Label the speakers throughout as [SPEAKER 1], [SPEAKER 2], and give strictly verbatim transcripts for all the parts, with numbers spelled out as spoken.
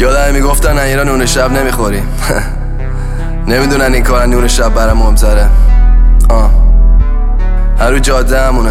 [SPEAKER 1] یادم میگفتن ایران نون شب نمیخوریم. نمیدونن این کارن نون شب برام مهمتره. آه هر رو جاده همونه.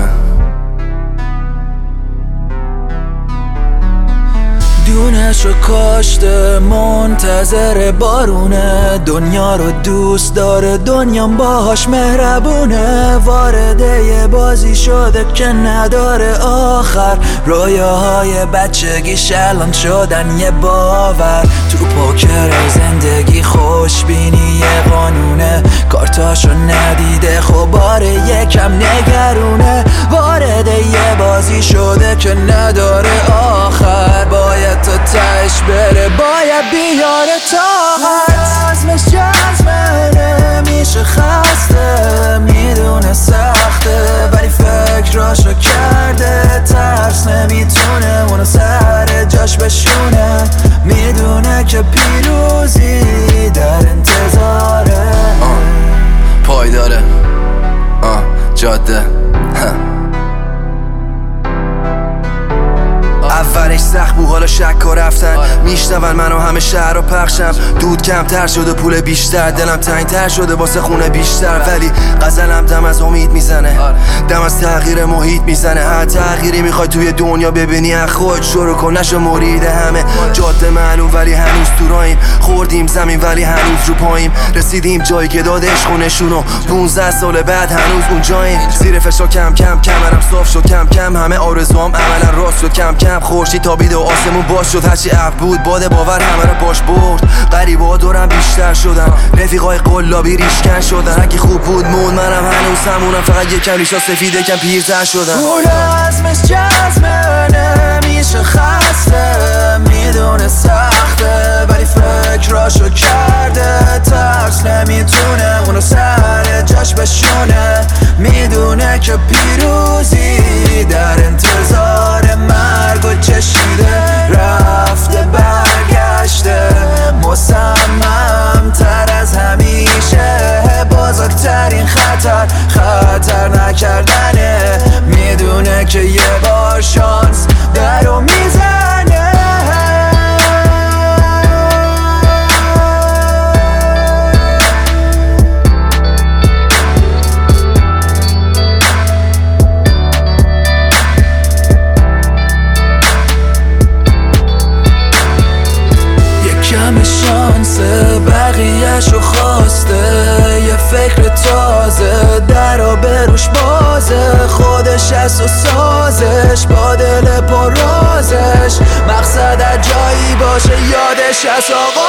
[SPEAKER 2] دونشو کاشته منتظر بارونه، دنیا رو دوست داره دنیام باهاش مهربونه. وارد یه بازی شده که نداره آخر، رویاهای بچگیش الان شدن یه باور. تو پوکر زندگی خوشبینی یه قانونه، کارتاشو ندیده خب باره یکم نگرونه. وارد یه بازی شده که نداره آخر، باید تا تش بره، باید بیاره طاقت. عزمش جزمه نمیشه خسته، میدونه سخته ولی فکراشو کرده. ترس نمیتونه اونو سر جاش بشونه، میدونه که پیروزی در انتظاره.
[SPEAKER 1] آه پایداره، آه جاده. اولش سخت بود حالا شک و رفتن، میشنون منو همه شهر رو پخشم. دود کمتر شده پول بیشتر، دلم تنگتر شده واسه خونه بیشتر. ولی غزلم دم از امید میزنه، دم از تغییر محیط میزنه. هر تغییری میخوای توی دنیا ببینی از خود شروع کن، نشو مرید همه. جاده معلوم ولی هنوز تو راهیم، خوردیم زمین ولی هنوز رو پاییم. رسیدیم جایی که دادش خونشونو، پونزده سال بعد هنوز اونجاییم. زیر فشار کم کم کمرم صاف شد، کم کم همه آرزوام عملا راست شد. کم کم خورشید تابید و آسمون باز شد، هرچی عقل بود باد باور همه رو باش برد. غریبا دورم بیشتر شدن، رفیقای قلابی ریشکن شدن. هرکی خوب بود مون، منم هنوز همونم، فقط یکم ریشا سفید یکم پیرتر شدن.
[SPEAKER 2] اون عزمش جزمه نمیشه خسته، میدونه سخته ولی فکراشو کرده. ترس نمیتونه اونو سر جاش بشونه، میدونه که پیروزی در انتظار. مرگ و چشیده رفته برگشته، مصمم تر از همیشه. بزرگترین خطر خطر نکردنه، میدونه که یه بار شانس درو میزنه. کم شانس بقیه‌شو خواسته، یه فکر تازه در و بروش بازه. خودش از و سازش با دل پر رازش، مقصد جایی باشه یادش از آقا